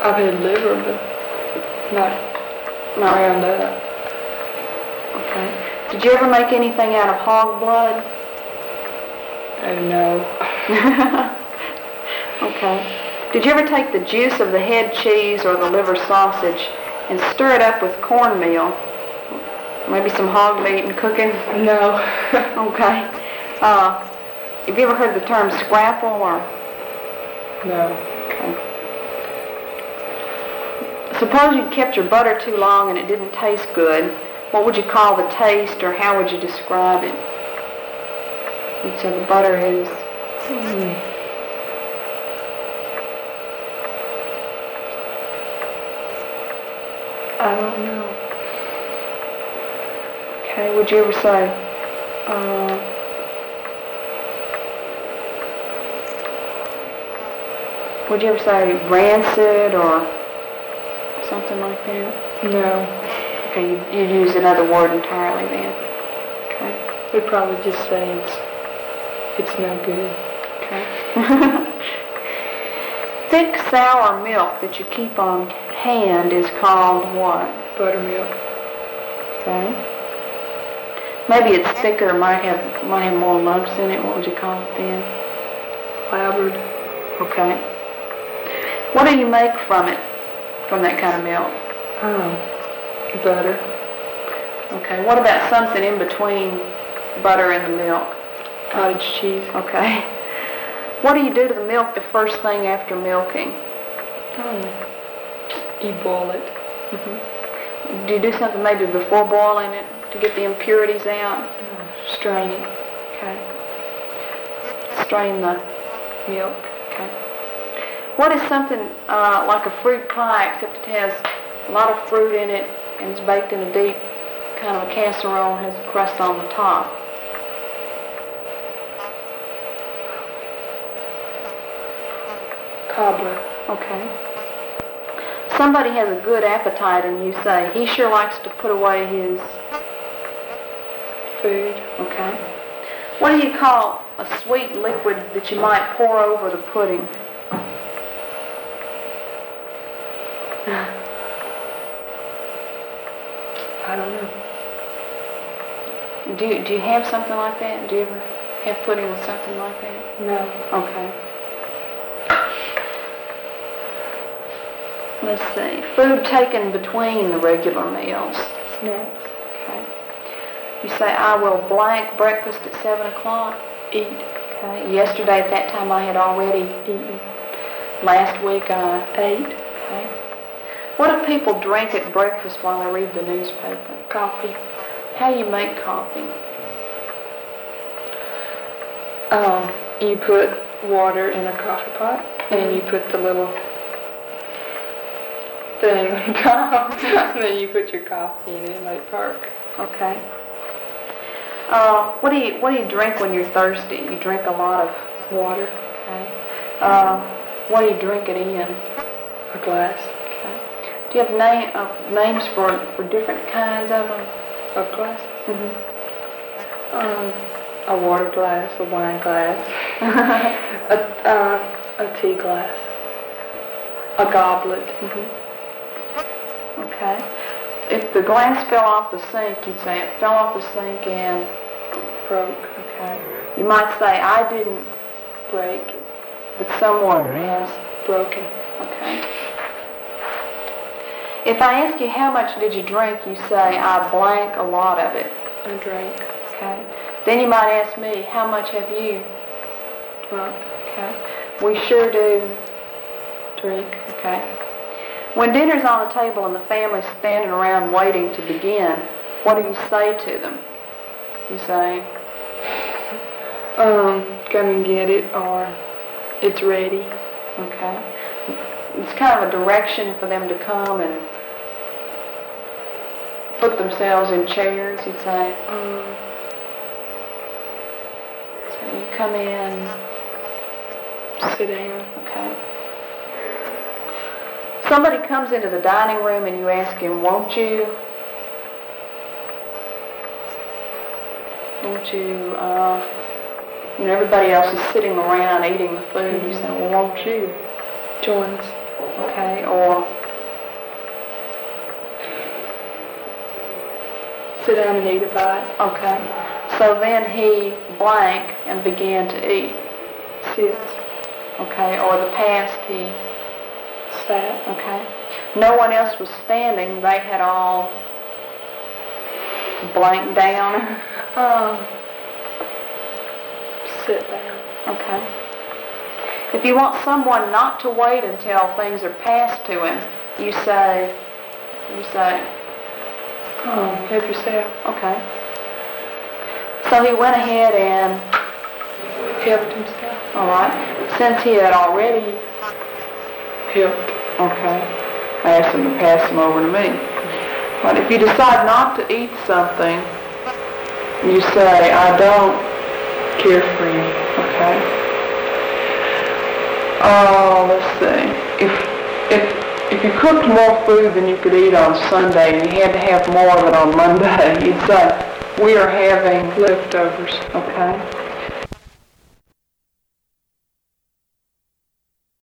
I've had liver, but not around that. Okay. Did you ever make anything out of hog blood? Oh, no. Okay. Did you ever take the juice of the head cheese or the liver sausage and stir it up with cornmeal? Maybe some hog meat and cooking? No. Okay. Have you ever heard the term scrapple or? No. Okay. Suppose you kept your butter too long and it didn't taste good. What would you call the taste, or how would you describe it? You'd say the butter is... I don't know. Okay, would you ever say, would you ever say rancid or something like that? No. Okay, you'd use another word entirely then. Okay. We'd probably just say it's no good. Okay. Thick sour milk that you keep on hand is called what? Buttermilk. Okay. Maybe it's thicker, might have more lumps in it. What would you call it then? Labbard. Okay. What do you make from it, from that kind of milk? Butter. Okay. What about something in between butter and the milk? Cottage cheese. Okay. What do you do to the milk the first thing after milking? You boil it. Mm-hmm. Do you do something maybe before boiling it to get the impurities out? Strain it. Okay. Strain the Milk. Okay. What is something like a fruit pie, except it has a lot of fruit in it and it's baked in a deep kind of a casserole and has a crust on the top? Cobbler. Okay. Somebody has a good appetite and you say, he sure likes to put away his Food. Okay. What do you call a sweet liquid that you might pour over the pudding? I don't know. Do you have something like that? Do you ever have pudding with something like that? No. Okay. Let's see. Food taken between the regular meals. Snacks. Okay. You say, I will blank breakfast at 7 o'clock. Eat. Okay. Yesterday at that time I had already eaten. Last week I ate. Okay. What do people drink at breakfast while they read the newspaper? Coffee. How do you make coffee? You put water in a coffee pot and you put the little thing on top and then you put your coffee in it and let it perk. Okay. What do you drink when you're thirsty? You drink a lot of Water. Okay. What do you drink it in? A glass. Okay. Do you have names for different kinds of them? Of glasses. Mm-hmm. A water glass, a wine glass, a tea glass, a goblet. Mm-hmm. Okay. If the glass fell off the sink, you'd say it fell off the sink and Broke. okay. You might say, I didn't break, but someone has Broken. Okay. If I ask you how much did you drink, you say, I blank a lot of it. I drank. Okay. Then you might ask me, how much have you drunk? Okay. We sure do Drink. Okay. When dinner's on the table and the family's standing around waiting to begin, what do you say to them? You say, Come and get it, or it's ready. okay. It's kind of a direction for them to come and put themselves in chairs, you'd say. So you come in, Sit down. okay. Somebody comes into the dining room and you ask him, won't you, everybody else is sitting around eating the food. You say, well, won't you Join us. Okay, or sit down and eat a bite. okay. So then he blank and began to eat. Sit. Okay, or the past he, Sat. okay. No one else was standing. They had all blanked down. Sit down. Okay. If you want someone not to wait until things are passed to him, you say, Help yourself. okay. So he went ahead and, Helped himself. all right, since he had already, Helped. okay, I asked him to pass them over to me. But if you decide not to eat something, you say, I don't Care for you. okay. Let's see. If you cooked more food than you could eat on Sunday and you had to have more of it on Monday, you'd say, we are having Leftovers. okay.